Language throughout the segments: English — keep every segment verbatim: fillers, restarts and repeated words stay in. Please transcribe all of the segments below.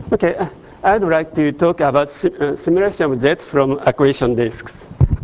Okay, uh, I'd like to talk about sim uh, simulation of jets from accretion disks.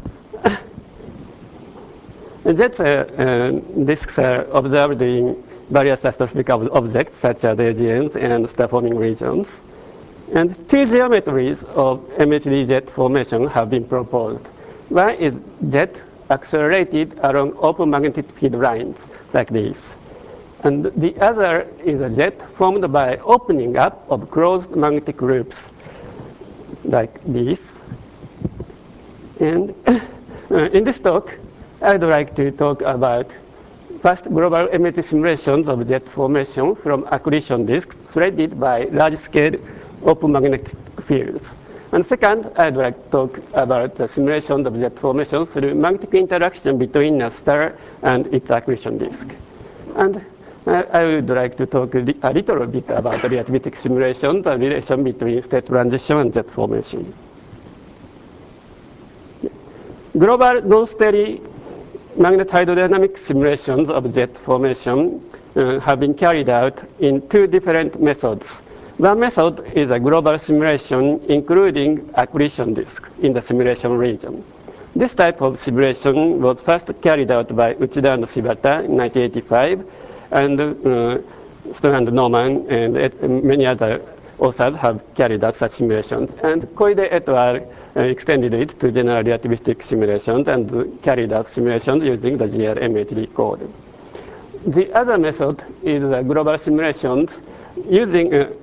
Jets uh, uh, disks are observed in various astrophysical objects such as A G Ns and star-forming regions. And two geometries of M H D jet formation have been proposed. One is jet accelerated along open magnetic field lines like this. And the other is a jet formed by opening up of closed magnetic loops like this. And uh, in this talk, I'd like to talk about first global M H D simulations of jet formation from accretion disks threaded by large-scale open magnetic fields. And second, I'd like to talk about the simulation of jet formation through magnetic interaction between a star and its accretion disk. And I would like to talk a little bit about the relativistic simulation, the relation between state transition and jet formation. Global non-steady magnet hydrodynamic simulations of jet formation uh, have been carried out in two different methods. One method is a global simulation including accretion disks in the simulation region. This type of simulation was first carried out by Uchida and Shibata in nineteen eighty-five, and uh, Stone and Norman and et many other authors have carried out such simulations. And Koide et al. Uh, extended it to general relativistic simulations and uh, carried out simulations using the G R M H D code. The other method is uh, global simulations using uh,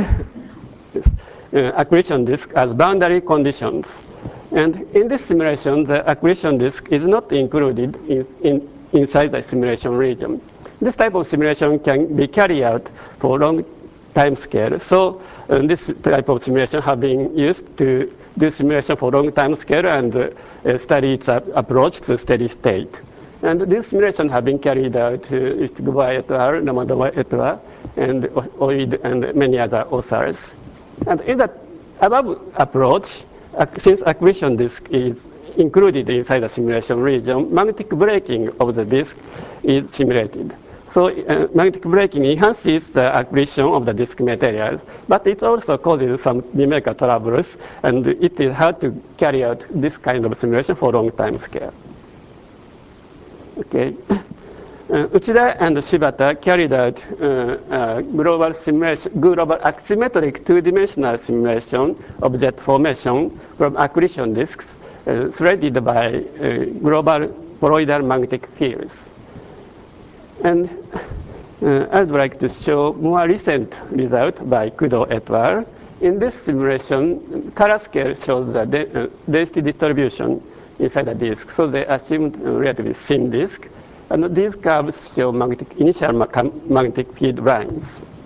uh, accretion disk as boundary conditions. And in this simulation, the accretion disk is not included in, in, inside the simulation region. This type of simulation can be carried out for long time scale. So uh, this type of simulation have been used to do simulation for long time scale and uh, study its approach to steady state. And these simulations have been carried out uh, Istugova et al., Namadova et al., and Oid and many other authors. And in the above approach, uh, since accretion disk is included inside the simulation region, magnetic braking of the disk is simulated. So uh, magnetic braking enhances the accretion of the disk materials, but it also causes some numerical troubles, and it is hard to carry out this kind of simulation for long time scale. Okay. Uh, Uchida and Shibata carried out uh, uh, global simulation, global asymmetric two-dimensional simulation of jet formation from accretion disks uh, threaded by uh, global toroidal magnetic fields. And uh, I'd like to show more recent result by Kudo et al. In this simulation, color scale shows the de uh, density distribution inside the disk. So they assumed a relatively thin disk. And these curves show magnetic, initial ma magnetic field lines.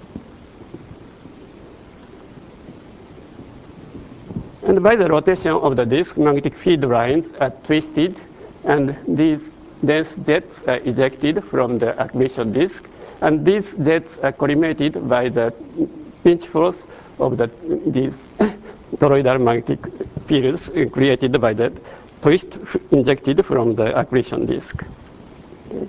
And by the rotation of the disk, magnetic field lines are twisted, and these dense jets are ejected from the accretion disk. And these jets are collimated by the pinch force of the, these toroidal magnetic fields created by the twist injected from the accretion disk. Okay.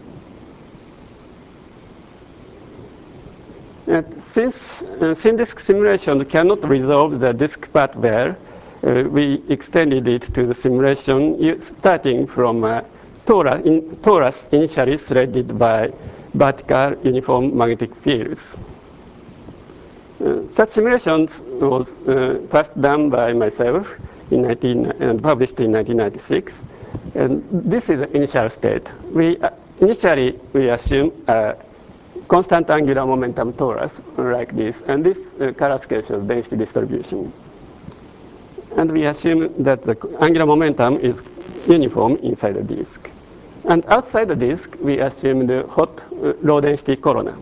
And since uh, thin disk simulation cannot resolve the disk part well, uh, we extended it to the simulation starting from uh, torus, in, torus initially threaded by vertical uniform magnetic fields. Uh, such simulations was uh, first done by myself in nineteen, and published in nineteen ninety-six. And this is the initial state. We, uh, initially, we assume a constant angular momentum torus like this. And this uh, color scale shows density distribution. And we assume that the angular momentum is uniform inside the disk. And outside the disk, we assume the hot uh, low density corona.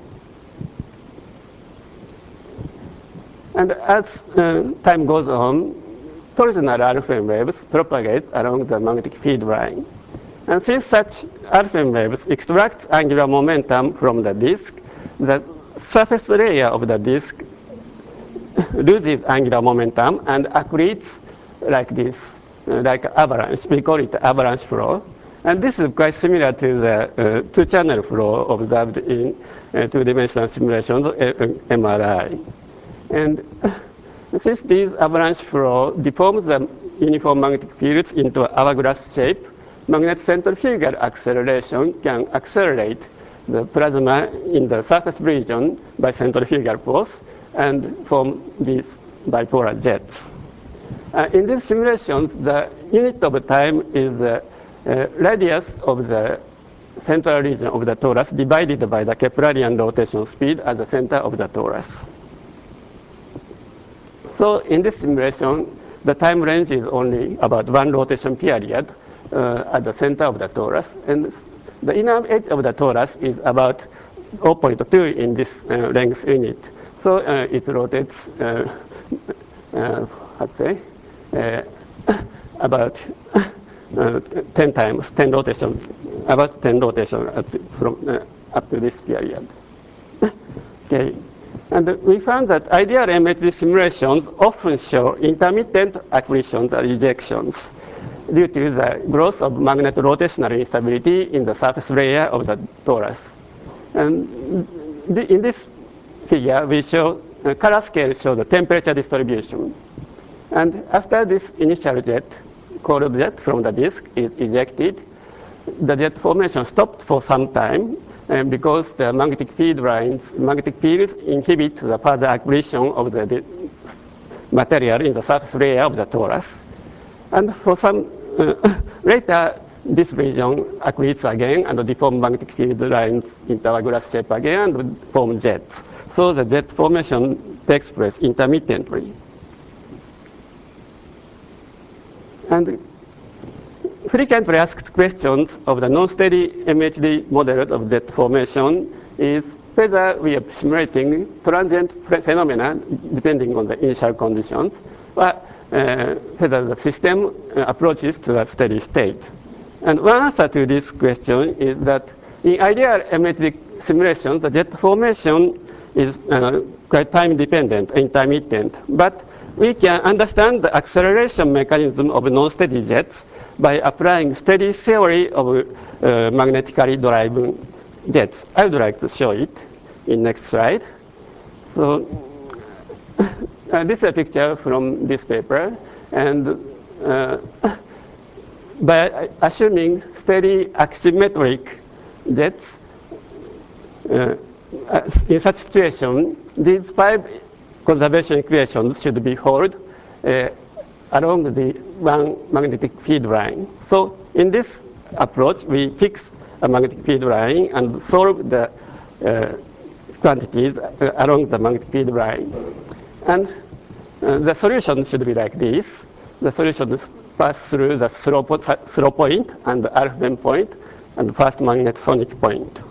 And as uh, time goes on, torsional alpha waves propagate along the magnetic field line. And since such alpha waves extract angular momentum from the disk, the surface layer of the disk loses angular momentum and accretes like this, uh, like avalanche. We call it avalanche flow. And this is quite similar to the uh, two-channel flow observed in uh, two-dimensional simulations of M R I. And Since these avalanche flow deforms the uniform magnetic fields into an hourglass shape, magnetic centrifugal acceleration can accelerate the plasma in the surface region by centrifugal force and form these bipolar jets. Uh, in these simulations, the unit of time is the uh, radius of the central region of the torus divided by the Keplerian rotation speed at the center of the torus. So in this simulation, the time range is only about one rotation period uh, at the center of the torus, and the inner edge of the torus is about zero point two in this uh, length unit. So uh, it rotates, uh, uh, let's say, uh, about uh, ten times, ten rotation, about ten rotation at, from uh, up to this period. Okay. And we found that ideal M H D simulations often show intermittent accretions or ejections due to the growth of magnet rotational instability in the surface layer of the torus. And in this figure, we show uh, color scale show the temperature distribution. And after this initial jet, cold jet from the disk is ejected, the jet formation stopped for some time, and because the magnetic field lines, magnetic fields inhibit the further accretion of the material in the surface layer of the torus. And for some uh, later, this region accretes again and deform magnetic field lines into hourglass shape again and form jets. So the jet formation takes place intermittently. And frequently asked questions of the non-steady M H D model of jet formation is whether we are simulating transient phenomena depending on the initial conditions, or uh, whether the system uh, approaches to a steady state. And one answer to this question is that in ideal M H D simulations, the jet formation is uh, quite time dependent, intermittent, but we can understand the acceleration mechanism of non-steady jets by applying steady theory of uh, magnetically driven jets. I would like to show it in next slide. So uh, this is a picture from this paper, and uh, by assuming steady axisymmetric jets, uh, in such situation, these five conservation equations should be held uh, along the one magnetic field line. So in this approach, we fix a magnetic field line and solve the uh, quantities uh, along the magnetic field line. And uh, the solution should be like this. The solution pass through the throw, po throw point and the Alfvén point and first magnetosonic point.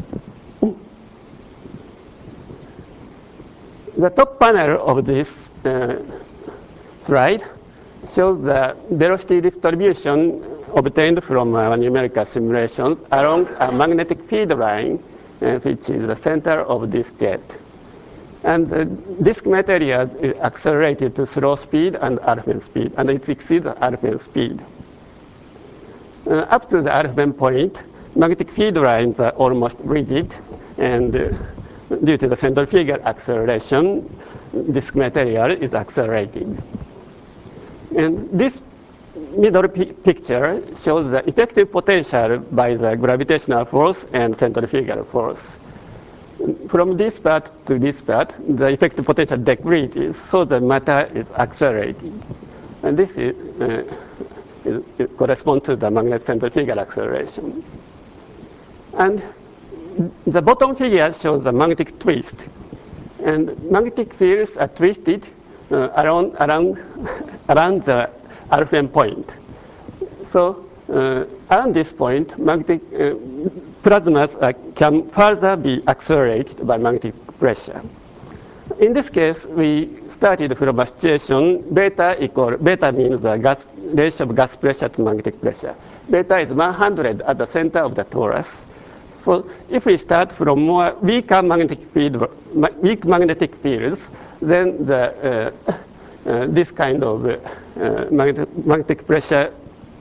The top panel of this uh, slide shows the velocity distribution obtained from our numerical simulations along a magnetic field line, uh, which is the center of this jet. And the disk material is accelerated to slow speed and Alfvén speed, and it exceeds Alfvén speed. Uh, up to the Alfvén point, magnetic field lines are almost rigid, and uh, due to the centrifugal acceleration, disk material is accelerating. And this middle picture shows the effective potential by the gravitational force and centrifugal force. From this part to this part, the effective potential decreases, so the matter is accelerating. And this is, uh, is, it corresponds to the magnetic centrifugal acceleration. And the bottom figure shows the magnetic twist. And magnetic fields are twisted uh, around, around, around the Alfvén point. So uh, around this point, magnetic uh, plasmas uh, can further be accelerated by magnetic pressure. In this case, we started from a situation beta equal, beta means the gas, ratio of gas pressure to magnetic pressure. Beta is one hundred at the center of the torus. So if we start from more weaker magnetic field, weak magnetic fields, then the, uh, uh, this kind of uh, magnetic, magnetic pressure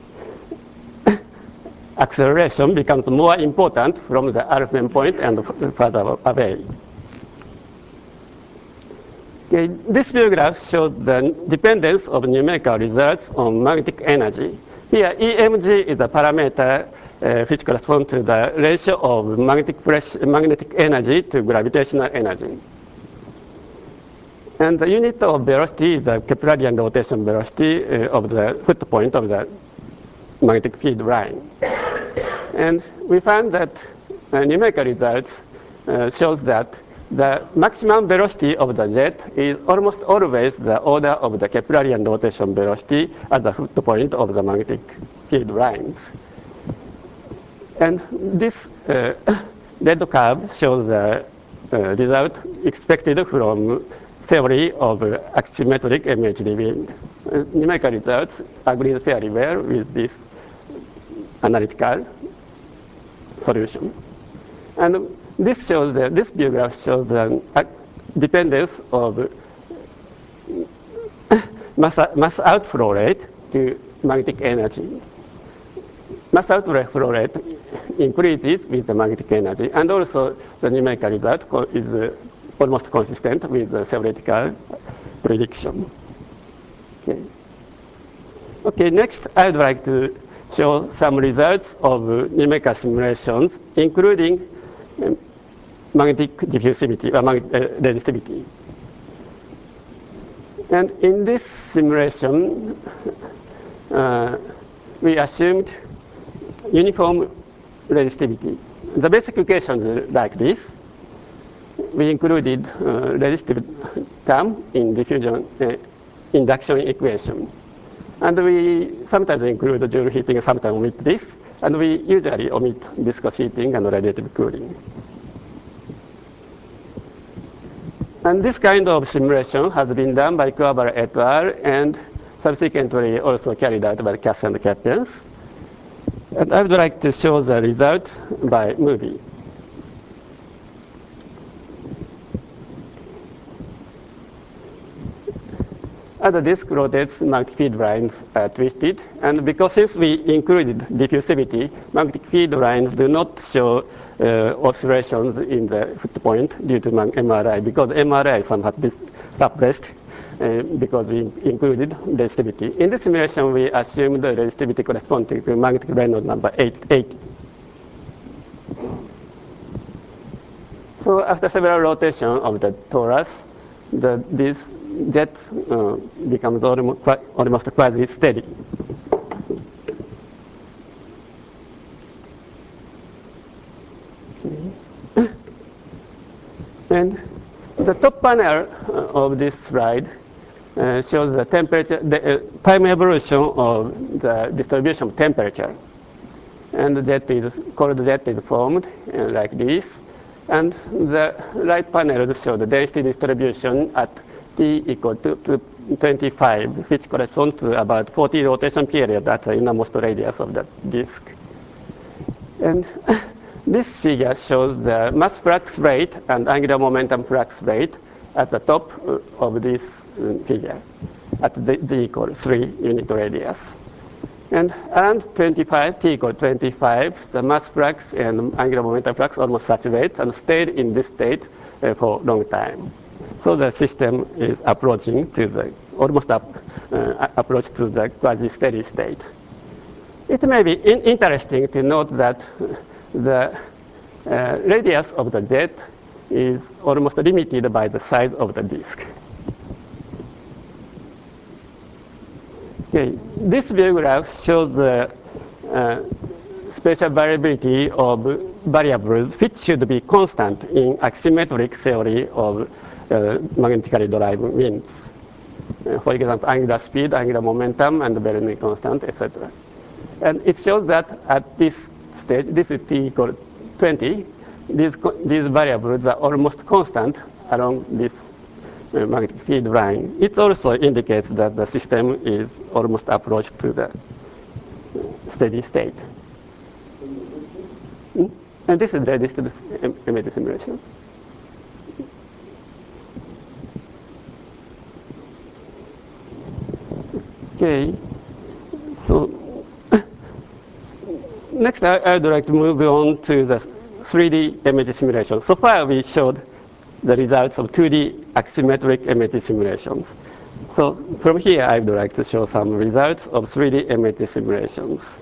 acceleration becomes more important from the Alfvén point and further away. Okay, this view graph shows the dependence of numerical results on magnetic energy. Here, E M G is a parameter uh, which corresponds to the ratio of magnetic, pressure, magnetic energy to gravitational energy. And the unit of velocity is the Keplerian rotation velocity uh, of the foot point of the magnetic field line. And we found that uh, numerical results uh, shows that the maximum velocity of the jet is almost always the order of the Keplerian rotation velocity at the foot point of the magnetic field lines. And this uh, red curve shows the uh, result expected from theory of asymmetric M H D wind. Uh, numerical results agree fairly well with this analytical solution. And this shows the, this view graph shows the uh, dependence of mass, mass outflow rate to magnetic energy. Mass outflow rate increases with the magnetic energy, and also the numerical result is uh, almost consistent with the theoretical prediction. Okay. Okay, next I'd like to show some results of numerical simulations, including um, magnetic diffusivity, or magnetic uh, resistivity. And in this simulation, uh, we assumed uniform resistivity. The basic equation is like this. We included uh, resistive term in diffusion uh, induction equation. And we sometimes include Joule heating, sometimes omit this. And we usually omit viscous heating and radiative cooling. And this kind of simulation has been done by Kuwabara et al. And subsequently also carried out by Cass and Capiens. And I would like to show the result by movie. As the disk rotates, magnetic field lines are twisted. And because since we included diffusivity, magnetic field lines do not show uh, oscillations in the foot point due to M R I, because M R I is somewhat suppressed uh, because we included resistivity. In this simulation, we assumed the resistivity corresponding to magnetic Reynolds number eight eighty. So after several rotations of the torus, the, this jet uh, becomes almost, almost quasi steady. Okay. And the top panel of this slide uh, shows the temperature, the uh, time evolution of the distribution of temperature. And the jet is cold jet is formed uh, like this. And the right panels show the density distribution at T equal to, to twenty-five, which corresponds to about forty rotation period at the innermost radius of the disk. And this figure shows the mass flux rate and angular momentum flux rate at the top of this figure at the z equal three unit radius. And around twenty-five, T equal twenty-five, the mass flux and angular momentum flux almost saturate and stayed in this state uh, for a long time. So the system is approaching to the, almost up, uh, approach to the quasi-steady state. It may be in interesting to note that the uh, radius of the jet is almost limited by the size of the disk. Okay, this view graph shows the uh, spatial variability of variables which should be constant in asymmetric theory of uh, magnetically derived winds. Uh, for example, angular speed, angular momentum, and Bernoulli constant, et cetera. And it shows that at this stage, this is T equal twenty, these, these variables are almost constant along this uh, magnetic field line. It also indicates that the system is almost approached to the steady state. Hmm? And this is the resistive image simulation. Okay, so next I, I'd like to move on to the three D image simulation. So far we showed the results of two D asymmetric M A T simulations. So from here, I would like to show some results of three D M A T simulations.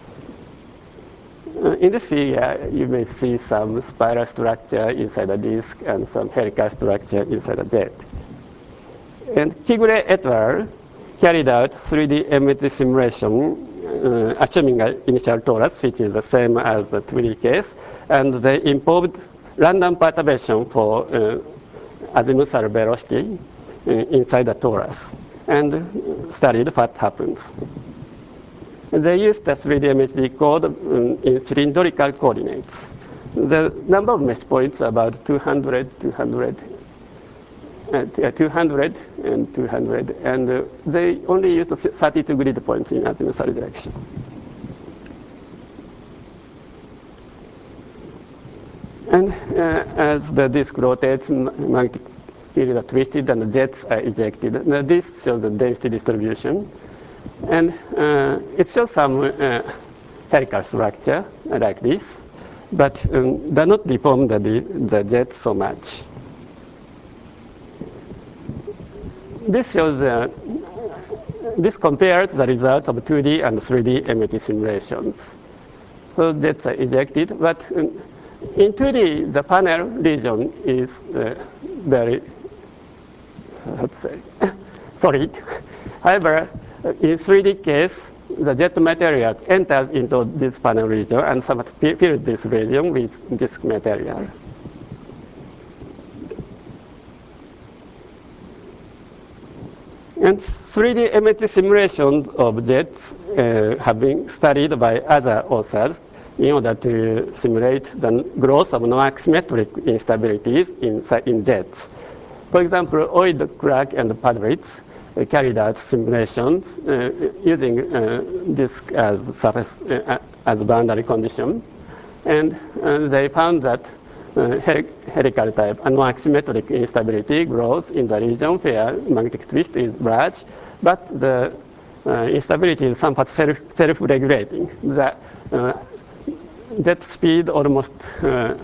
Uh, in this figure, you may see some spiral structure inside a disk and some helical structure inside a jet. And Kigure et al. Carried out three D M A T simulation, uh, assuming an initial torus, which is the same as the two D case, and they imposed random perturbation for uh, azimuthal velocity uh, inside the torus, and studied what happens. They used the three D M H D code um, in cylindrical coordinates. The number of mesh points about two hundred, two hundred, uh, two hundred, and two hundred, and uh, they only used thirty-two grid points in azimuthal direction. And uh, as the disk rotates, magnetic field are twisted and the jets are ejected. Now, this shows the density distribution. And uh, it shows some uh, helical structure like this, but um, does not deform the, the jet so much. This shows, uh, this compares the result of two D and three D M A T simulations. So jets are ejected, but um, in two D, the panel region is uh, very, let's say, solid. However, in three D case, the jet material enters into this panel region and somewhat fills this region with disk material. And three D M A T simulations of jets uh, have been studied by other authors in order to simulate the growth of non-asymmetric instabilities in, in jets. For example, Oid, Clark, and Padlitz uh, carried out simulations uh, using uh, disk as surface uh, as boundary condition, and uh, they found that uh, helical type and non-asymmetric instability grows in the region where magnetic twist is large, but the uh, instability is somewhat self, self-regulating. The uh, jet speed almost uh,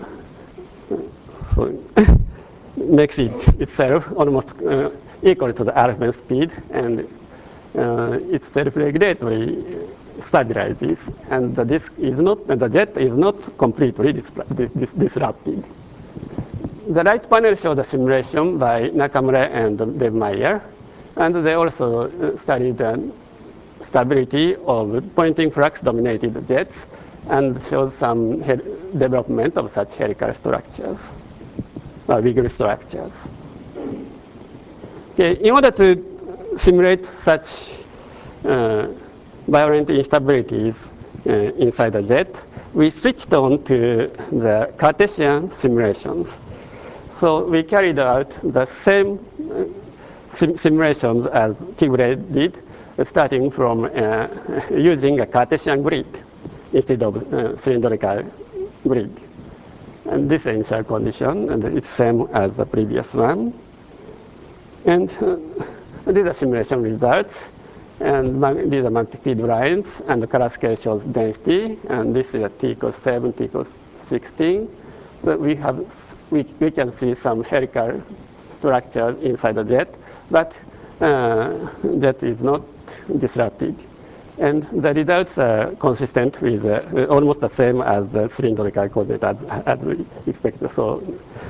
makes it itself almost uh, equal to the Alfvén speed, and uh, it's self-regulatory stabilizes, and the disk is not, the jet is not completely dis dis disrupted. The right panel shows the simulation by Nakamura and Dave Meyer, and they also studied the stability of Poynting flux dominated jets and shows some development of such helical structures, or wiggle structures. Okay, in order to simulate such uh, violent instabilities uh, inside the jet, we switched on to the Cartesian simulations. So we carried out the same uh, sim simulations as Kigure did, uh, starting from uh, using a Cartesian grid instead of uh, cylindrical grid. And this initial condition, and it's same as the previous one. And uh, these are simulation results. And these are magnetic field lines, and the color scale shows density. And this is a T equals seven, T equals sixteen. So we have, we, we can see some helical structures inside the jet, but uh, jet is not disrupted. And the results are consistent with uh, almost the same as the cylindrical coordinate as, as we expected. So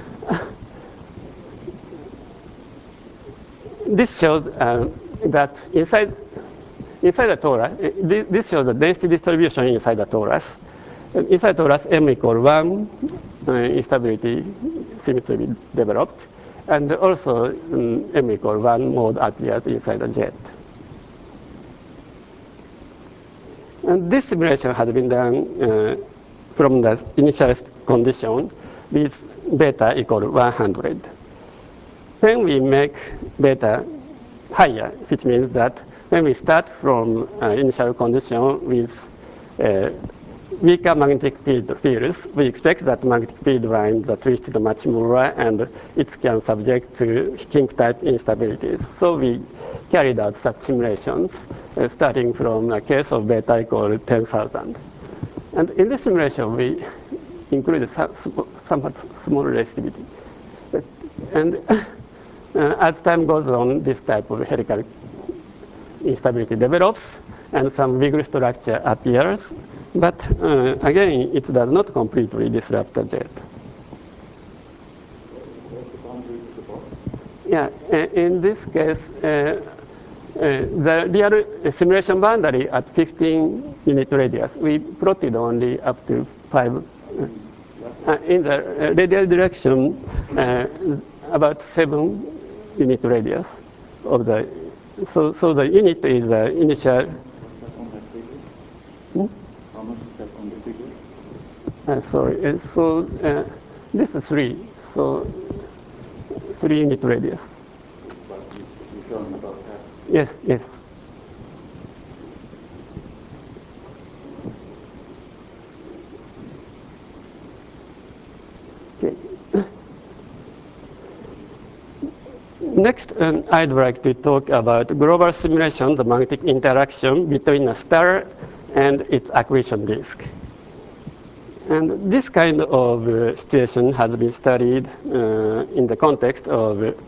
this shows uh, that inside inside the torus, this shows the density distribution inside the torus. Inside the torus, M equals one, uh, instability seems to be developed, and also um, M equals one mode appears inside the jet. And this simulation has been done uh, from the initial condition with beta equal one hundred. When we make beta higher, which means that when we start from uh, initial condition with uh, weaker magnetic field fields, we expect that magnetic field lines are twisted much more, and it can subject to kink type instabilities. So we carried out such simulations, uh, starting from a case of beta equal ten thousand. And in this simulation, we included some, somewhat small resistivity. But And uh, as time goes on, this type of helical instability develops, and some wiggle structure appears. But uh, again, it does not completely disrupt the jet. Yeah, in this case, uh, uh, the real simulation boundary at fifteen unit radius, we plotted only up to five. Uh, in the radial direction, uh, about seven unit radius of the. So, so the unit is the initial. Hmm? How much is that on the figure? Uh, sorry, uh, so uh, this is three. So three unit radius. But you're showing about half. Yes, yes. Okay. Next, um, I'd like to talk about global simulation, the magnetic interaction between a star and its accretion disk. And this kind of uh, situation has been studied uh, in the context of uh,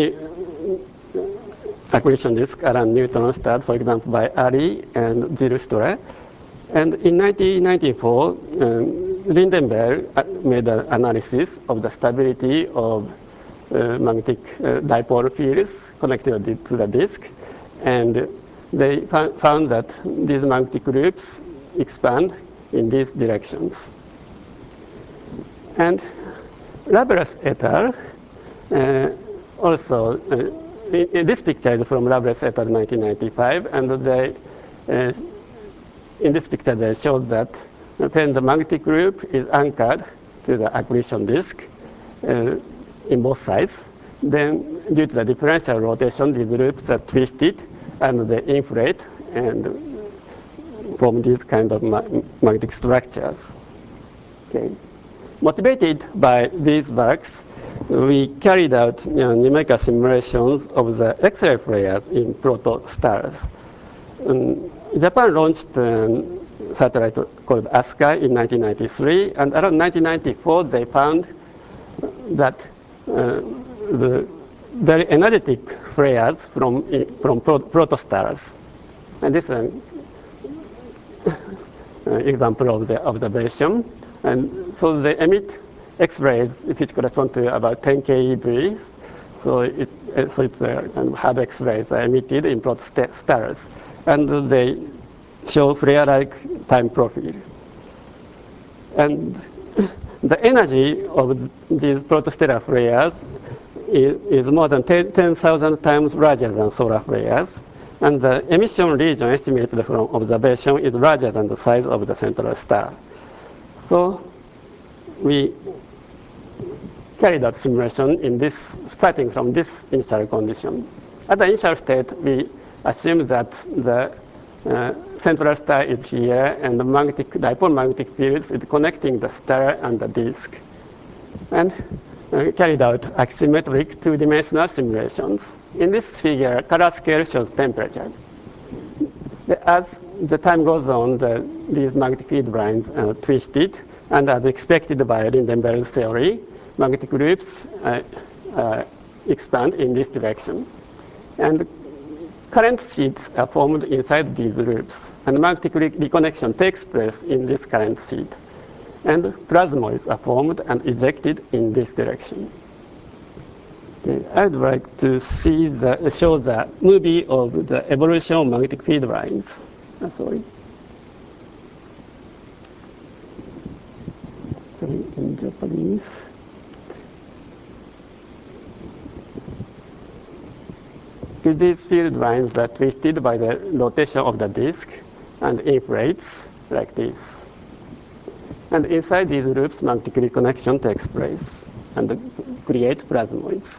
accretion disk around neutron stars, for example, by Ali and Zylstra. And in nineteen ninety-four, um, Lindenberg made an analysis of the stability of uh, magnetic uh, dipole fields connected to the disk. And they found that these magnetic groups expand in these directions. And Lovelace et al. Uh, also, uh, in, in this picture is from Lovelace et al. nineteen ninety-five, and they, uh, in this picture they showed that when the magnetic group is anchored to the accretion disk uh, in both sides, then due to the differential rotation, these loops are twisted and they inflate and form these kind of ma magnetic structures. Okay. Motivated by these works, we carried out you know, numerical simulations of the X-ray flares in protostars. Um, Japan launched a satellite called ASCAI in nineteen ninety-three, and around nineteen ninety-four they found that uh, the very energetic flares from, from pro protostars. And this is an example of the observation. And so they emit X-rays which correspond to about ten keV. So, it, so it's uh, and hard X-rays are emitted in protostars. And they show flare-like time profile. And the energy of these protostellar flares is, is more than ten thousand times larger than solar flares. And the emission region estimated from observation is larger than the size of the central star. So we carried out simulation in this, starting from this initial condition. At the initial state, we assume that the uh, central star is here, and the magnetic dipole magnetic field is connecting the star and the disk, and uh, carried out axisymmetric two-dimensional simulations. In this figure, color scale shows temperature. As the time goes on, the, these magnetic field lines are twisted, and as expected by Lindenberg's theory, magnetic groups uh, uh, expand in this direction. And current sheets are formed inside these loops, and magnetic re reconnection takes place in this current sheet. And plasmoids are formed and ejected in this direction. Okay, I'd like to see the, show the movie of the evolution of magnetic field lines. Uh, sorry. Sorry, in Japanese. Okay, these field lines are twisted by the rotation of the disk and inflates like this. And inside these loops, magnetic reconnection takes place and create plasmoids.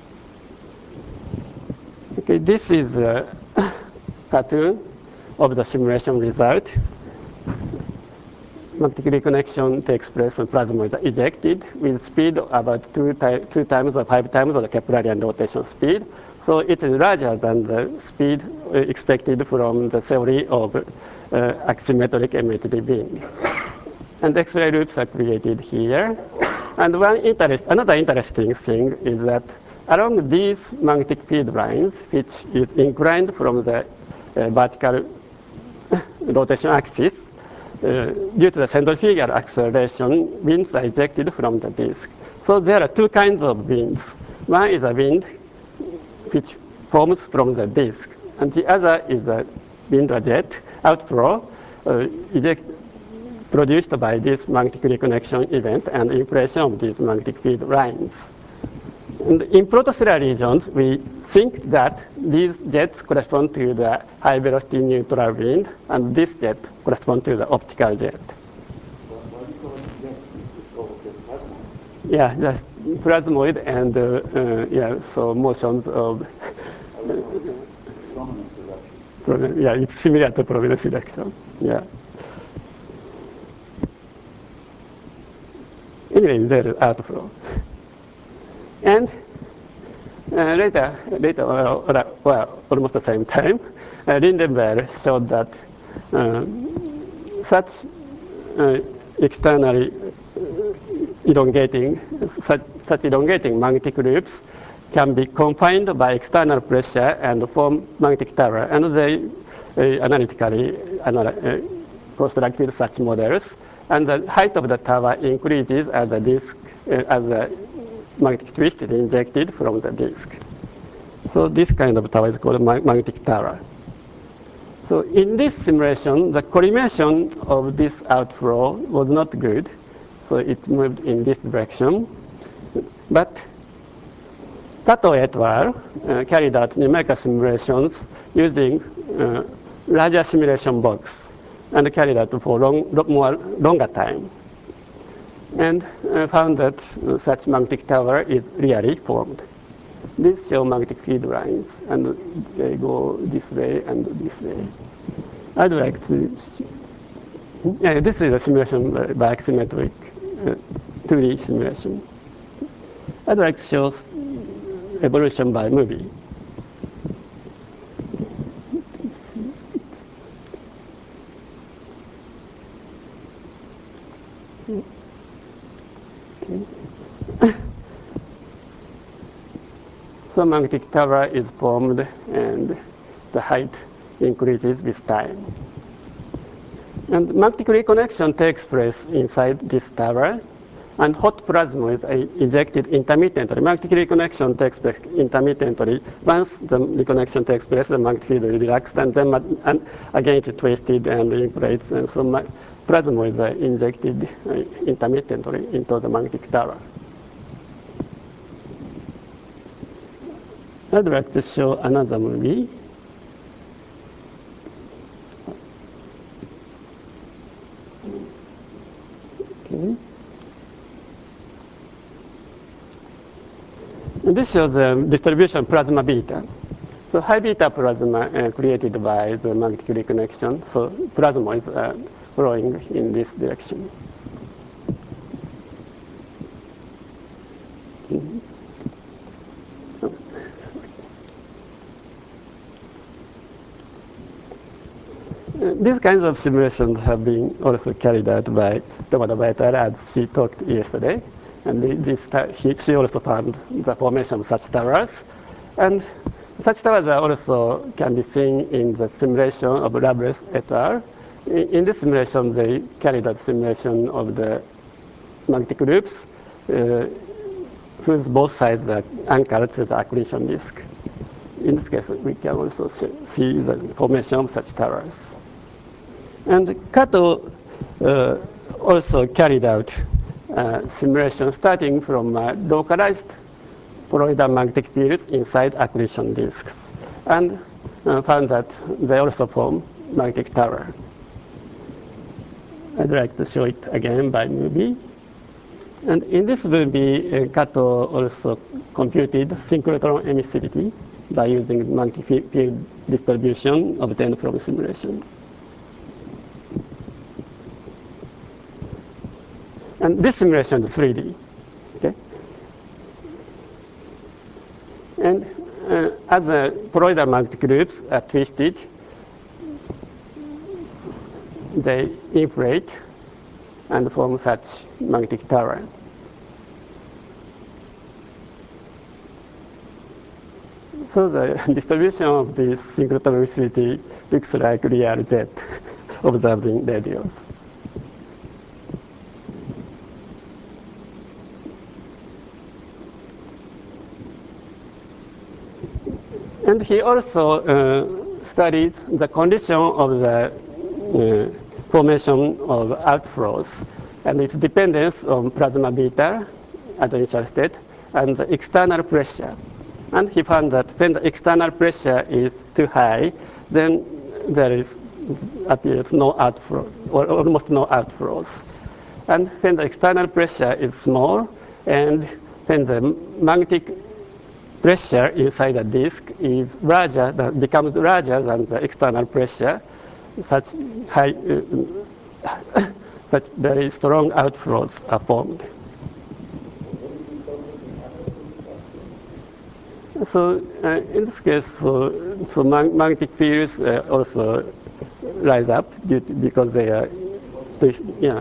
Okay, this is a cartoon of the simulation result. Magnetic reconnection takes place when plasmoids are ejected with speed about two, two times or five times of the Keplerian rotation speed. So it is larger than the speed expected from the theory of uh, axisymmetric emitted beam. And X-ray loops are created here. And one interest, another interesting thing is that along these magnetic field lines, which is inclined from the uh, vertical rotation axis, uh, due to the centrifugal acceleration, winds are ejected from the disk. So there are two kinds of winds. One is a wind which forms from the disk, and the other is a wind or jet outflow uh, eject, produced by this magnetic reconnection event and inflation of these magnetic field lines. And in protostellar regions, we think that these jets correspond to the high velocity neutral wind, and this jet corresponds to the optical jet. Why do you call it jet? It's called just plasma. Yeah, just plasmoid and uh, uh, yeah, so motions of. I would call it prominence erection. Yeah, it's similar to prominence erection. Yeah. Anyway, there is outflow. And uh, later, later or, or, well, almost the same time, uh, Lindenberg showed that uh, such uh, externally elongating, such, such elongating magnetic loops can be confined by external pressure and form magnetic tower. And they uh, analytically anal uh, constructed such models. And the height of the tower increases as the disk, uh, as the magnetic twist is injected from the disk. So this kind of tower is called mag magnetic tower. So in this simulation, the collimation of this outflow was not good. So it moved in this direction. But Kato et al. Uh, carried out numerical simulations using uh, larger simulation box and carried out for long, more longer time. And uh, found that uh, such magnetic tower is really formed. These show magnetic field lines, and they go this way and this way. I'd like to, yeah, this is a simulation by, by axisymmetric uh, two D simulation. I'd like to show evolution by movie. So magnetic tower is formed and the height increases with time. And magnetic reconnection takes place inside this tower, and hot plasma is ejected intermittently. Magnetic reconnection takes place intermittently. Once the reconnection takes place, the magnetic field is relaxed, and then and again it's twisted and inflates, and so plasma is injected intermittently into the magnetic tower. I'd like to show another movie. Okay. This shows the distribution plasma beta. So high beta plasma uh, created by the magnetic reconnection. So plasma is uh, flowing in this direction. Mm-hmm. These kinds of simulations have been also carried out by Romano et al., as she talked yesterday. And this, he, she also found the formation of such towers. And such towers are also can be seen in the simulation of Lovelace et al. In, in this simulation, they carried out simulation of the magnetic loops, uh, whose both sides are anchored to the accretion disk. In this case, we can also see the formation of such towers. And Kato uh, also carried out uh, simulation starting from uh, localized toroidal magnetic fields inside accretion disks, and uh, found that they also form magnetic tower. I'd like to show it again by movie. And in this movie, uh, Kato also computed synchrotron emissivity by using magnetic field distribution obtained from simulation. And this simulation is three D. Okay? And uh, as the toroidal magnetic loops are twisted, they inflate and form such magnetic tower. So the distribution of this synchrotron lucidity looks like real jet observed in radios. And he also uh, studied the condition of the uh, formation of outflows and its dependence on plasma beta at the initial state and the external pressure. And he found that when the external pressure is too high, then there is appears no outflow or almost no outflows. And when the external pressure is small and when the magnetic pressure inside the disk is larger, that becomes larger than the external pressure, such high, uh, such very strong outflows are formed. So uh, in this case, so, so mag magnetic fields uh, also rise up due to, because they are, yeah.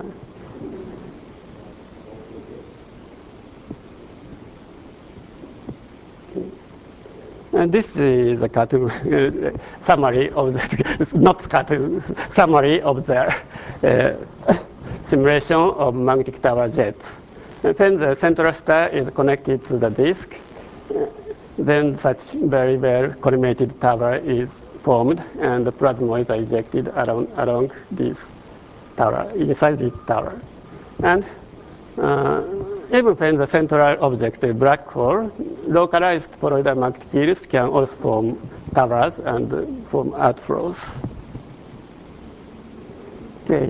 And this is a cartoon uh, summary of the, not cartoon, summary of the uh, simulation of magnetic tower jets. And when the central star is connected to the disk, uh, then such very well collimated tower is formed and the plasmoids are ejected along, along this tower, inside this tower. And uh, even when the central object is a black hole, localized toroidal magnetic fields can also form towers and form outflows. Okay.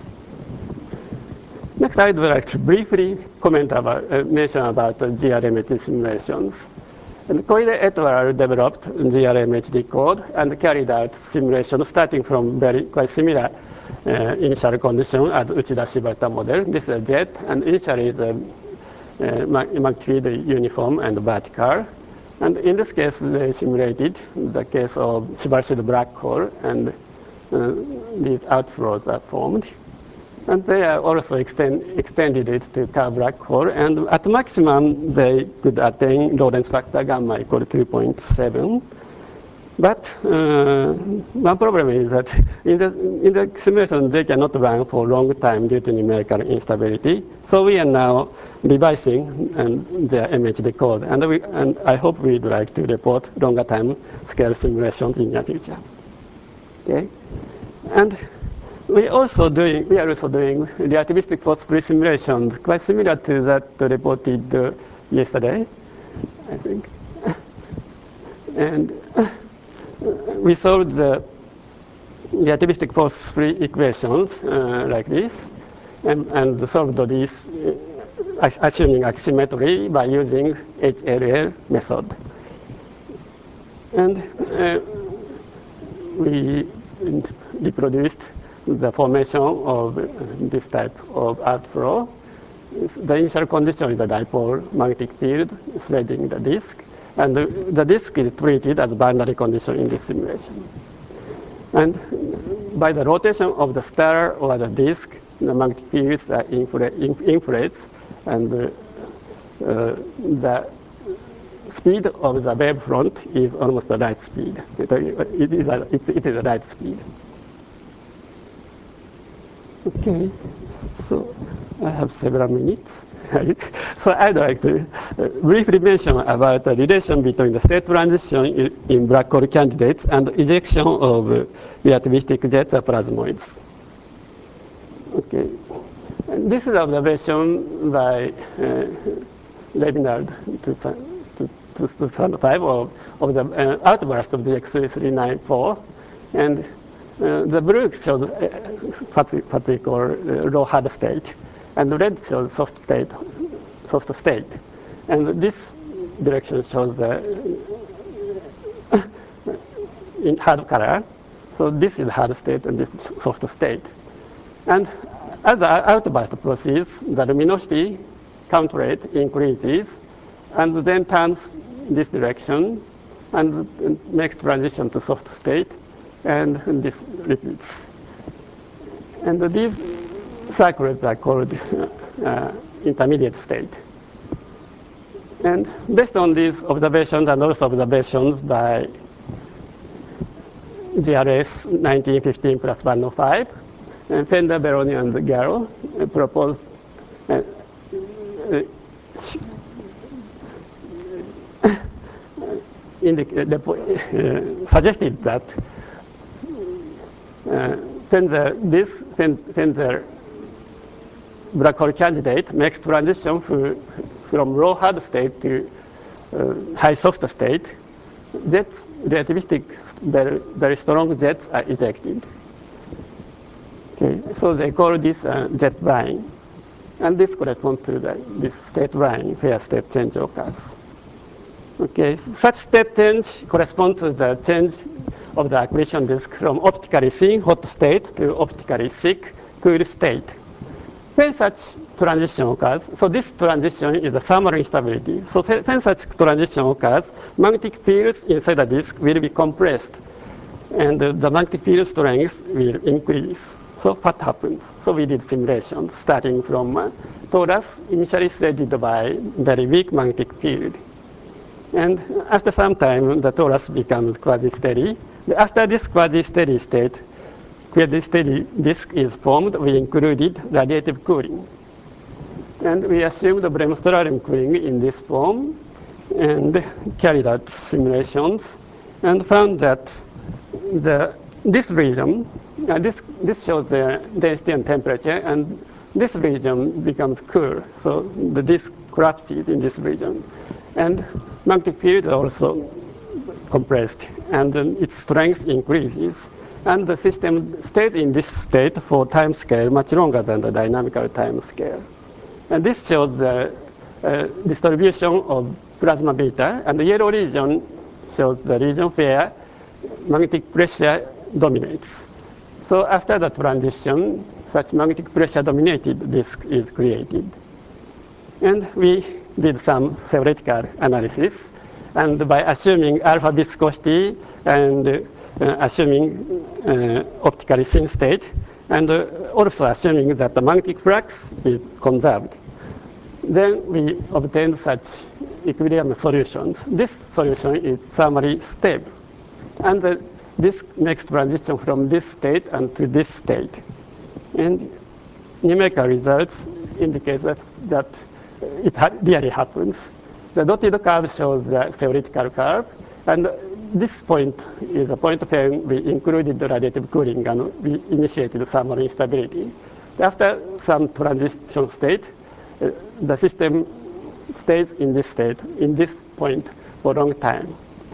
Next, I would like to briefly comment about, uh, mention about uh, G R M H D simulations. And Koide et al. Developed G R M H D code and carried out simulations starting from very quite similar uh, initial condition as Uchida-Shibata model. This is a jet, and initially the uh, magnetic field uniform and vertical. And in this case, they simulated the case of Shibata black hole, and uh, these outflows are formed. And they are also extend, extended it to Tau black hole, and at maximum they could attain Lorentz factor gamma equal to two point seven. But uh, one problem is that in the, in the simulation they cannot run for a long time due to numerical instability. So we are now revising and their M H D code, and, we, and I hope we'd like to report longer time scale simulations in the future. Okay, and we also doing we are also doing relativistic force-free simulations, quite similar to that reported uh, yesterday, I think. And uh, we solved the relativistic force-free equations uh, like this, and, and solved these uh, assuming asymmetry by using H L L method. And uh, we reproduced the formation of uh, this type of outflow. The initial condition is a dipole magnetic field threading the disk, and the, the disk is treated as boundary condition in this simulation. And by the rotation of the star or the disk, the magnetic fields are inflated, and uh, uh, the speed of the wave front is almost the light speed. It, it, is, a, it, it is a light speed. Okay, so I have several minutes. So I'd like to uh, briefly mention about the relation between the state transition in, in black hole candidates and ejection of uh, relativistic jets or plasmoids. Okay, and this is observation by uh, Leonard two thousand five of, of the uh, outburst of the X three three nine four, and Uh, the blue shows uh, what, we, what we call uh, low hard state, and the red shows soft state, soft state. And this direction shows the uh, in hard color. So this is hard state and this is soft state. And as the outburst proceeds, the luminosity count rate increases and then turns this direction and makes transition to soft state. And this repeats. And these cycles are called uh, intermediate state. And based on these observations and also observations by G R S nineteen fifteen plus one oh five, and Fender, Beroni, and Garrow proposed uh, uh, uh, suggested that uh, Fender, this Fender black hole candidate makes transition from low hard state to uh, high soft state. Jets, relativistic, very, very strong jets are ejected. Okay, so they call this uh, jet line. And this corresponds to the, this state line where state change occurs. Okay, such state change corresponds to the change of the accretion disk from optically thin hot state to optically thick cool state. When such transition occurs, so this transition is a thermal instability. So when such transition occurs, magnetic fields inside the disk will be compressed, and uh, the magnetic field strength will increase. So what happens? So we did simulations starting from uh, torus initially steadied by very weak magnetic field. And after some time, the torus becomes quasi-steady. After this quasi-steady state, quasi-steady disk is formed, we included radiative cooling. And we assumed the bremsstrahlung cooling in this form and carried out simulations and found that the, this region, uh, this, this shows the density and temperature, and this region becomes cool. So the disk collapses in this region. And magnetic field is also compressed, and then its strength increases. And the system stays in this state for time scale much longer than the dynamical time scale. And this shows the uh, distribution of plasma beta, and the yellow region shows the region where magnetic pressure dominates. So after the transition, such magnetic pressure dominated disk is created. And we did some theoretical analysis, and by assuming alpha viscosity and uh, assuming uh, optically thin state, and uh, also assuming that the magnetic flux is conserved, then we obtained such equilibrium solutions. This solution is thermally stable, and uh, this makes transition from this state and to this state. And numerical results indicate that, that it ha really happens. The dotted curve shows the theoretical curve, and this point is a point where we included the radiative cooling and we initiated thermal instability. After some transition state, uh, the system stays in this state, in this point for a long time.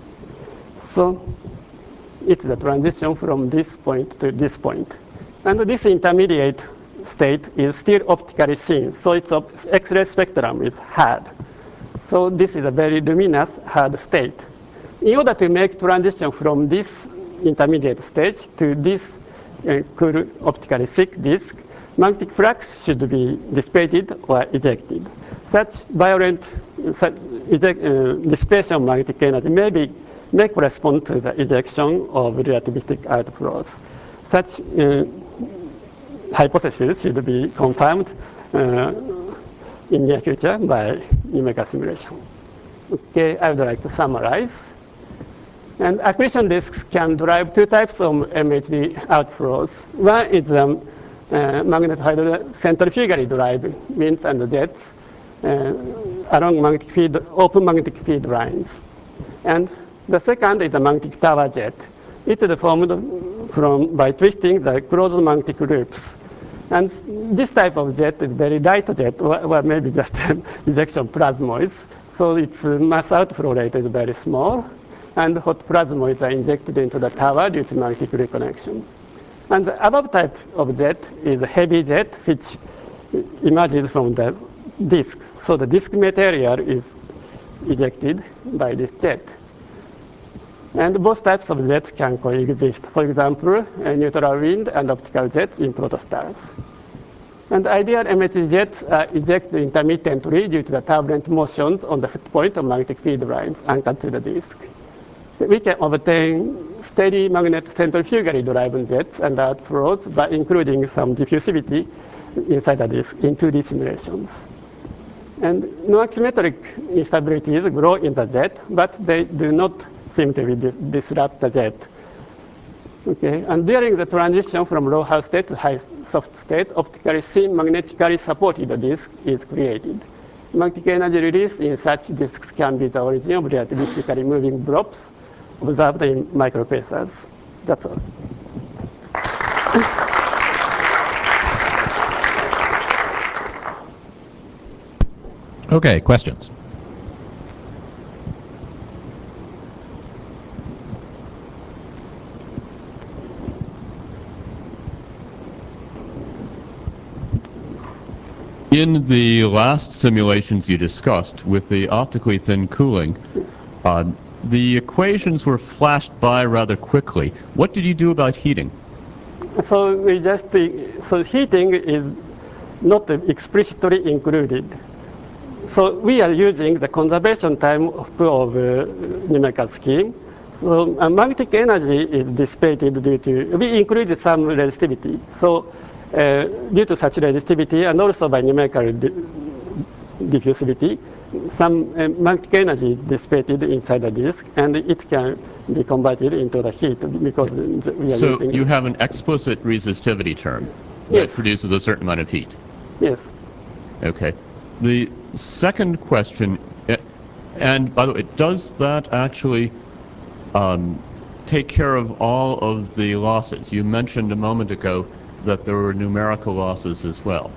So it's the transition from this point to this point. And this intermediate state is still optically thin, so its X-ray spectrum is hard. So this is a very luminous hard state. In order to make transition from this intermediate stage to this uh, cool optically thick disk, magnetic flux should be dissipated or ejected. Such violent such eject, uh, dissipation of magnetic energy may, be, may correspond to the ejection of relativistic outflows. Such uh, hypothesis should be confirmed uh, in near future by numerical simulation. Okay, I would like to summarize. And accretion disks can drive two types of M H D outflows. One is um, uh, magnetohydrocentrifugally drive winds and jets uh, along magnetic field, open magnetic field lines. And the second is a magnetic tower jet. It is formed from, by twisting the closed magnetic loops. And this type of jet is very light jet, or, or maybe just ejection plasmoids. So its mass outflow rate is very small, and hot plasmoids are injected into the tower due to magnetic reconnection. And the above type of jet is a heavy jet, which emerges from the disk. So the disk material is ejected by this jet. And both types of jets can coexist. For example, a neutral wind and optical jets in protostars. And ideal M H D jets are ejected intermittently due to the turbulent motions on the point of magnetic field lines anchored to the disk. We can obtain steady magnet centrifugally driven jets and outflows by including some diffusivity inside the disk in two D simulations. And non-symmetric instabilities grow in the jet, but they do not seem to be dis disrupt the jet. Okay, and during the transition from low Hall state to high soft state, optically thin magnetically supported disk is created. Magnetic energy release in such disks can be the origin of relativistically moving blobs observed in microquasars. That's all. Okay, questions? In the last simulations you discussed with the optically thin cooling, uh, the equations were flashed by rather quickly. What did you do about heating? So we just uh, so heating is not explicitly included. So we are using the conservation time of, of uh, numerical scheme. So uh, magnetic energy is dissipated due to, we included some resistivity. So uh, due to such resistivity and also by numerical di diffusivity, some uh, magnetic energy is dissipated inside the disk, and it can be converted into the heat because we are so using. So you have an explicit resistivity term that yes. produces a certain amount of heat. Yes. Okay. The second question, and by the way, does that actually um, take care of all of the losses? You mentioned a moment ago that there were numerical losses as well.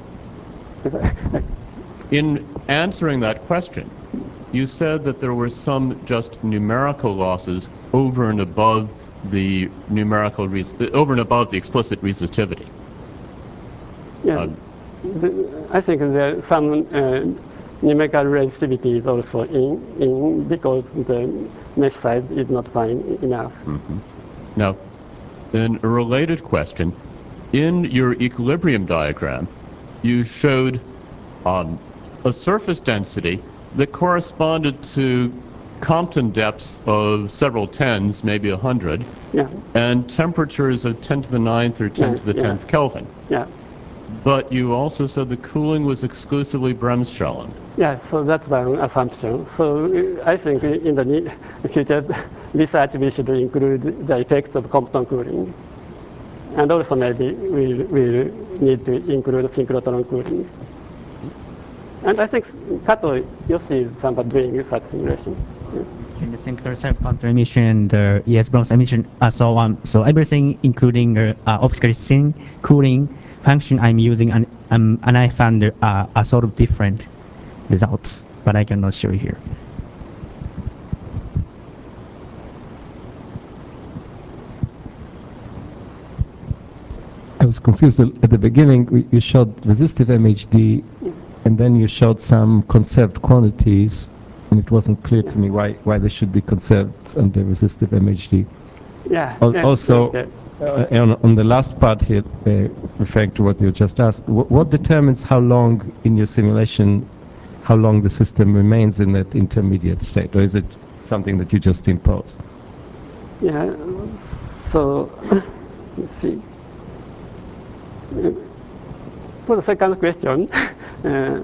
In answering that question, you said that there were some just numerical losses over and above the numerical, res over and above the explicit resistivity. Yeah. Uh, the, I think there are some uh, numerical resistivity is also in, in because the mesh size is not fine enough. Mm-hmm. Now, then a related question. In your equilibrium diagram, you showed um, a surface density that corresponded to Compton depths of several tens, maybe a hundred, yeah. and temperatures of ten to the ninth or ten yeah, to the yeah. tenth Kelvin. Yeah. But you also said the cooling was exclusively Bremsstrahlung. Yeah, so that's one assumption. So uh, I think in the future research we should include the effects of Compton cooling. And also maybe we'll, we'll need to include synchrotron cooling. And I think Kato Yoshi is somewhat doing such simulation. Yeah. In the synchrotron counter emission, the E S Browns emission, and so on. So everything, including the uh, optically thin cooling function I'm using, and um, and I found uh, a sort of different results, but I cannot show you here. I was confused at the beginning. You showed resistive M H D, and then you showed some conserved quantities, and it wasn't clear to me why why they should be conserved under resistive M H D. Yeah. Al yeah also, okay. uh, on, on the last part here, uh, referring to what you just asked, wh what determines how long in your simulation, how long the system remains in that intermediate state, or is it something that you just impose? Yeah. So let's see. For the second question, uh,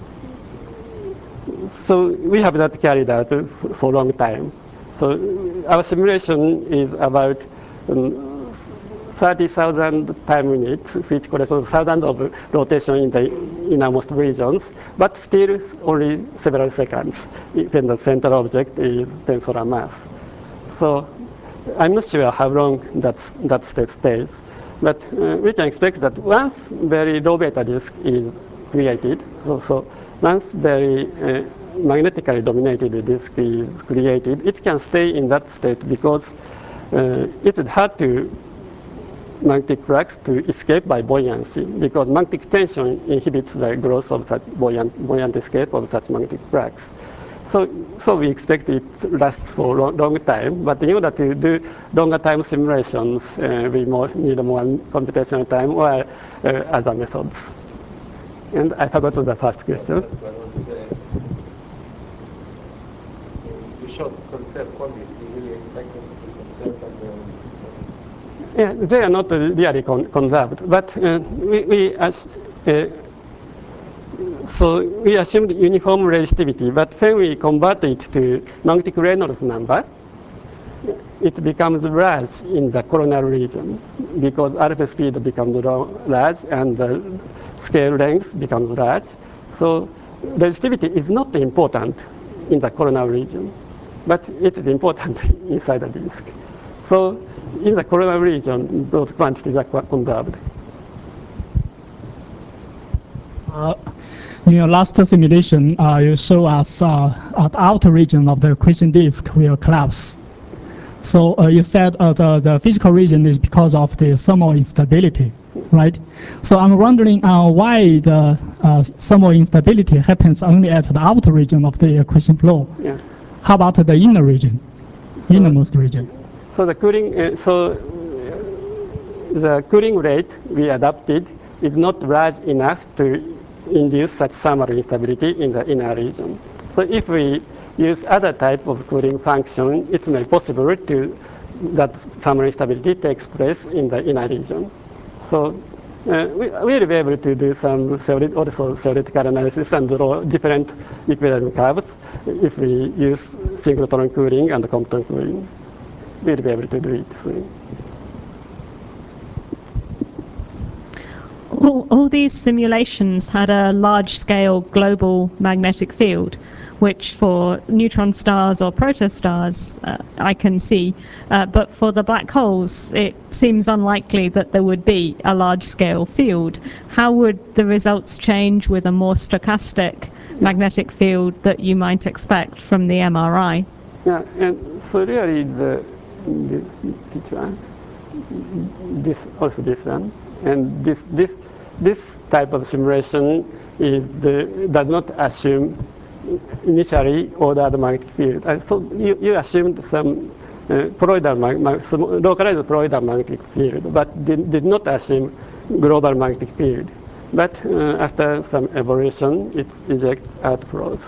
so we have not carried out for a long time. So our simulation is about um, thirty thousand time units, which corresponds to thousands of rotation in the innermost regions, but still only several seconds when the central object is ten solar mass. So I'm not sure how long that, that state stays. But uh, we can expect that once very low beta disk is created, so, so once very uh, magnetically dominated disk is created, it can stay in that state because uh, it's hard to magnetic flux to escape by buoyancy because magnetic tension inhibits the growth of such buoyant, buoyant escape of such magnetic flux. So, so we expect it lasts for a long, long time, but in order to do longer time simulations, uh, we more, need more computational time or uh, other methods. And I forgot the first question. You showed conserved quantities. Do you really expect them to be conserved under? Yeah, they are not really con conserved, but uh, we, we as, uh, so we assumed uniform resistivity, but when we convert it to magnetic Reynolds number, it becomes large in the coronal region because alpha speed becomes large and the scale length becomes large. So resistivity is not important in the coronal region, but it is important inside the disk. So in the coronal region, those quantities are conserved. Uh, in your last simulation, uh, you show us uh, at the outer region of the accretion disk will collapse. So uh, you said uh, the, the physical region is because of the thermal instability, right? So I'm wondering uh, why the uh, thermal instability happens only at the outer region of the accretion flow. Yeah. How about the inner region, So, innermost region? So the cooling, uh, so the cooling rate we adapted is not large enough to induce such thermal instability in the inner region. So if we use other type of cooling function, it may be possible to that thermal instability takes place in the inner region. So uh, we will be able to do some theoret also theoretical analysis and draw different equilibrium curves if we use synchrotron cooling and Compton cooling. We'll be able to do it soon. All, all these simulations had a large-scale global magnetic field, which for neutron stars or protostars uh, I can see, uh, but for the black holes it seems unlikely that there would be a large-scale field. How would the results change with a more stochastic magnetic field that you might expect from the M R I? Yeah, and so really the, the which one? This also this one, and this this this type of simulation is the, does not assume initially ordered magnetic field. Uh, so you, you assumed some uh, toroidal mag mag some localized toroidal magnetic field, but did, did not assume global magnetic field. But uh, after some evolution, it ejects outflows.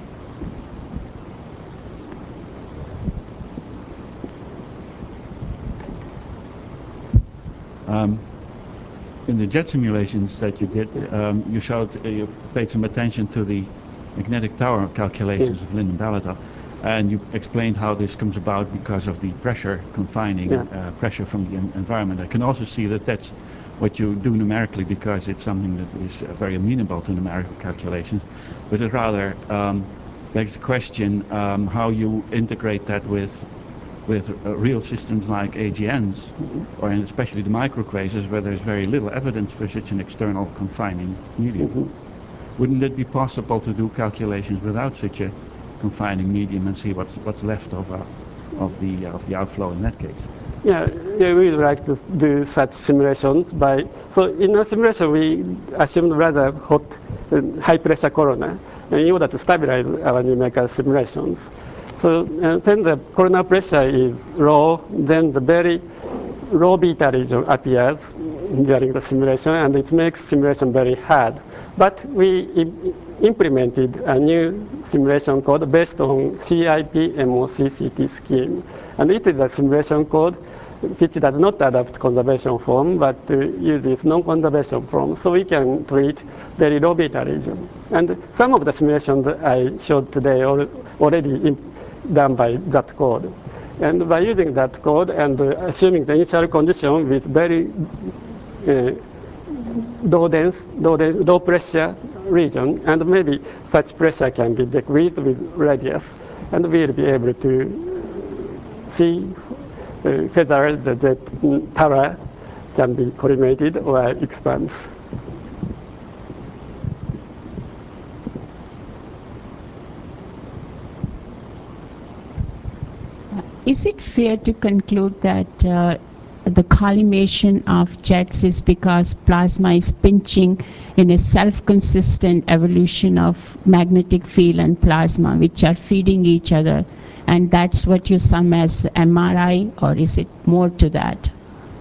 Um, in the jet simulations that you did, um, you showed uh, you paid some attention to the magnetic tower calculations yes. of Lyndon Balaton, and you explained how this comes about because of the pressure confining yeah. uh, pressure from the en environment. I can also see that that's what you do numerically because it's something that is uh, very amenable to numerical calculations, but it rather um, begs the question um, how you integrate that with with uh, real systems like A G Ns, mm-hmm. or especially the microquasars where there's very little evidence for such an external confining medium. Mm-hmm. Wouldn't it be possible to do calculations without such a confining medium and see what's what's left of uh, of the uh, of the outflow in that case? Yeah, yeah, we would like to do such simulations by, so in a simulation we assumed rather hot, uh, high pressure corona in order to stabilize our numerical simulations. So uh, when the coronal pressure is low, then the very low beta region appears during the simulation, and it makes simulation very hard. But we implemented a new simulation code based on C I P M O C C T scheme. And it is a simulation code which does not adopt conservation form, but uh, uses non-conservation form. So we can treat very low beta region. And some of the simulations I showed today are already done by that code. And by using that code and uh, assuming the initial condition with very uh, low dense, low, dense, low pressure region, and maybe such pressure can be decreased with radius, and we'll be able to see uh, whether the jet tower can be collimated or expands. Is it fair to conclude that uh, the collimation of jets is because plasma is pinching in a self-consistent evolution of magnetic field and plasma, which are feeding each other, and that's what you sum as M R I, or is it more to that?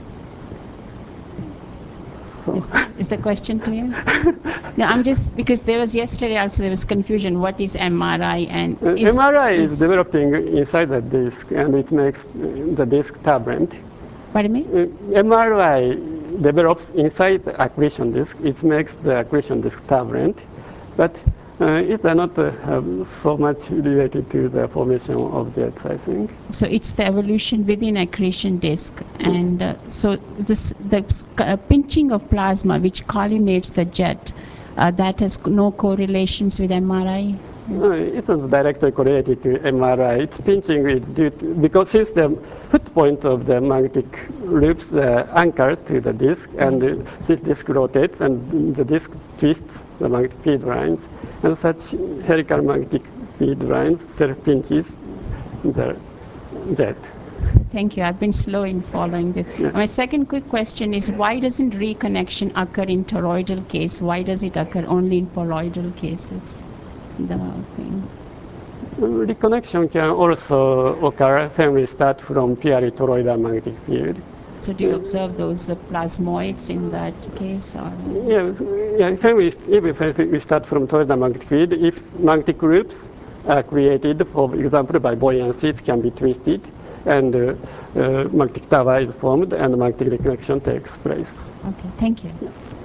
Is, is the question clear? No, I'm just, because there was yesterday also there was confusion. What is M R I and uh, is, M R I is, is developing inside the disk, and it makes the disk turbulent. Pardon me? Uh, M R I develops inside the accretion disk. It makes the accretion disk turbulent, But uh, it's not uh, so much related to the formation of jets, I think. So it's the evolution within accretion disk, and uh, so this the uh, pinching of plasma which collimates the jet, uh, that has no correlations with M R I. No, it's not directly correlated to M R I. Its pinching is due to, because since the foot point of the magnetic loops uh, anchors to the disk, and uh, this disk rotates, and the disk twists the magnetic field lines, and such helical magnetic field lines self-pinches the jet. Thank you. I've been slow in following this. Yeah. My second quick question is, why doesn't reconnection occur in toroidal case? Why does it occur only in poloidal cases? The thing. Reconnection can also occur when we start from purely toroidal magnetic field. So do you observe those uh, plasmoids in that case? Or? Yeah, yeah, when we, even when we start from toroidal magnetic field, if magnetic loops are created, for example, by buoyancy, it can be twisted, and uh, uh, magnetic tower is formed, and magnetic reconnection takes place. Okay, thank you.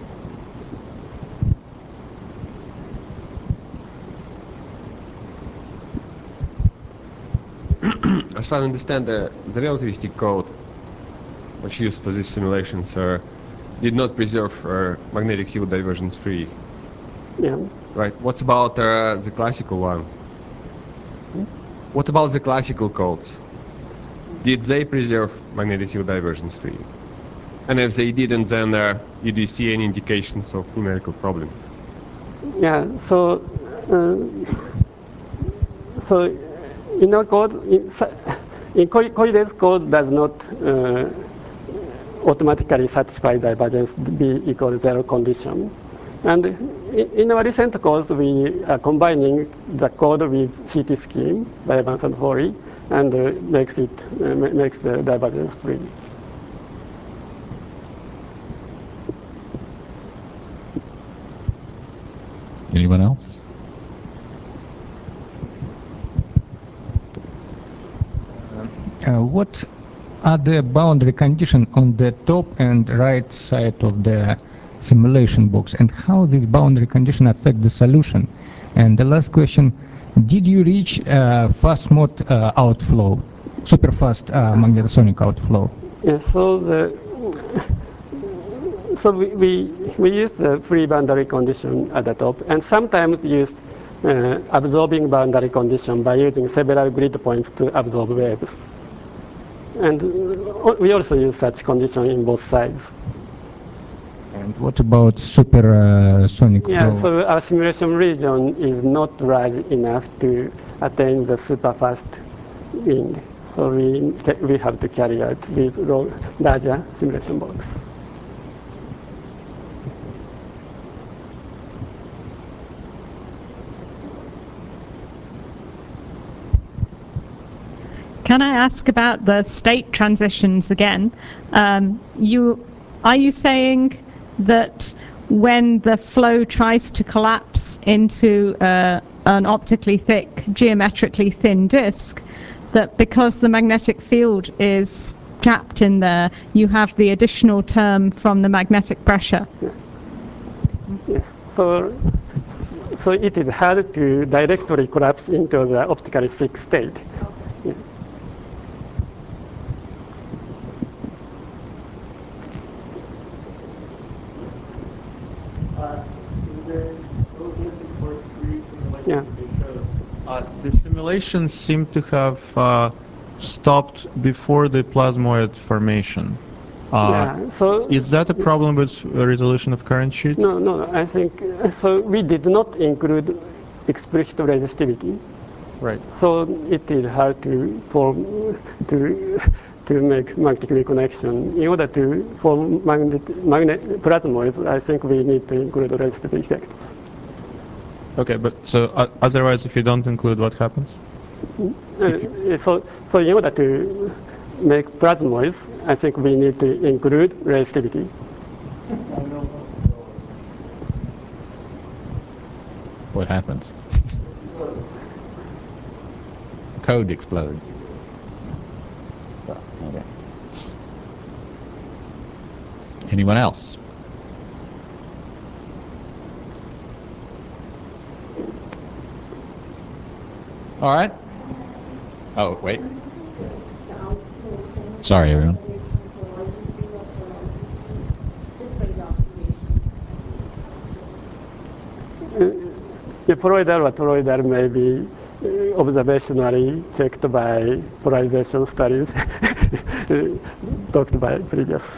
As far as I understand, the, the relativistic code which used for these simulations uh, did not preserve uh, magnetic field divergence free. Yeah. Right. What about uh, the classical one? What about the classical codes? Did they preserve magnetic field divergence free? And if they didn't, then uh, did you see any indications of numerical problems? Yeah. So, uh, so in our code, in, in Koide's code does not uh, automatically satisfy divergence B equals zero condition. And in, in our recent course, we are combining the code with C T scheme by Evans and Horry, and uh, makes it uh, makes the divergence free. Anyone else? Uh, what are the boundary conditions on the top and right side of the simulation box, and how these boundary conditions affect the solution? And the last question, did you reach uh, fast mode uh, outflow, super fast uh, magnetosonic outflow? Yeah, so the so we, we, we use the free boundary condition at the top, and sometimes use uh, absorbing boundary condition by using several grid points to absorb waves. And we also use such condition in both sides. And what about supersonic Yeah, flow? so our simulation region is not large enough to attain the super fast wind. So we, we have to carry out with larger simulation box. Can I ask about the state transitions again? Um, you, are you saying that when the flow tries to collapse into uh, an optically thick, geometrically thin disk, that because the magnetic field is trapped in there, you have the additional term from the magnetic pressure? Yes. So, so it is hard to directly collapse into the optically thick state. Yeah. Yeah. Uh, the simulations seem to have uh, stopped before the plasmoid formation. Uh, yeah. So is that a problem with resolution of current sheets? No, no. I think so. We did not include explicit resistivity. Right. So it is hard to form to to make magnetic reconnection. In order to form magnet, magnet plasmoids, I think we need to include resistive effects. Okay, but so uh, otherwise, if you don't include, what happens? Uh, so, so in order to make plasmoids, I think we need to include resistivity. What happens? Code explodes. Okay. Anyone else? All right. Oh, wait. Sorry, everyone. The toroidal or toroidal may be uh, observationally checked by polarization studies talked by previous.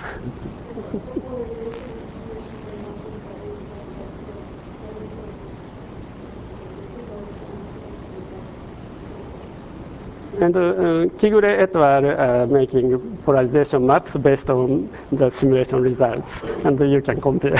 And uh, Kigure et al. Are making polarization maps based on the simulation results, and you can compare.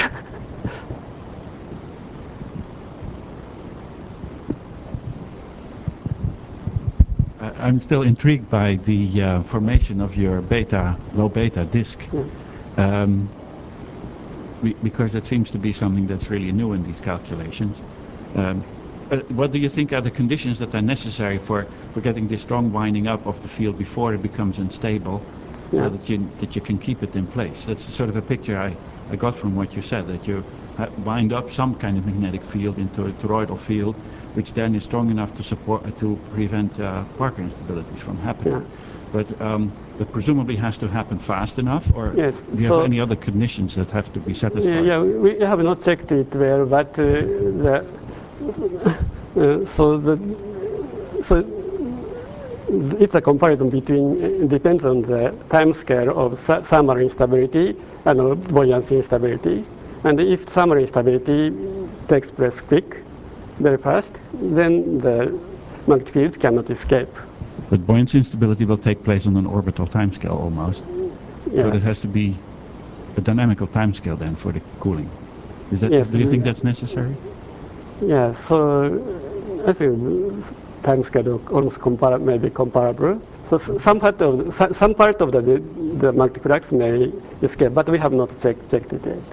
I'm still intrigued by the uh, formation of your beta, low beta disk, Mm. um, be, because it seems to be something that's really new in these calculations. Um, uh, what do you think are the conditions that are necessary for, for getting this strong winding up of the field before it becomes unstable, Yeah. so that you, that you can keep it in place? That's sort of a picture I, I got from what you said, that you ha- wind up some kind of magnetic field into a toroidal field, which then is strong enough to support uh, to prevent uh, Parker instabilities from happening. Yeah. But um, it presumably has to happen fast enough, or Yes, do you so- have any other conditions that have to be Yeah, satisfied? yeah, we have not checked it well, but uh, the, uh, so the so it's a comparison between it depends on the time scale of th- thermal instability and uh, buoyancy instability. And if thermal instability takes place quick, very fast, then the magnetic field cannot escape. But buoyancy instability will take place on an orbital timescale almost. Yeah. So it has to be a dynamical timescale then for the cooling. Is that, Yes, do you think we- that's necessary? Yeah, so I think time scale almost compar- may be comparable. So s- some part of so- some part of the the magnetic flux may escape, but we have not checked checked it yet.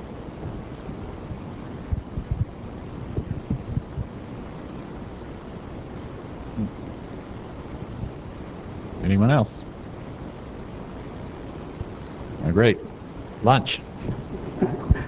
Anyone else? Oh, great. Lunch.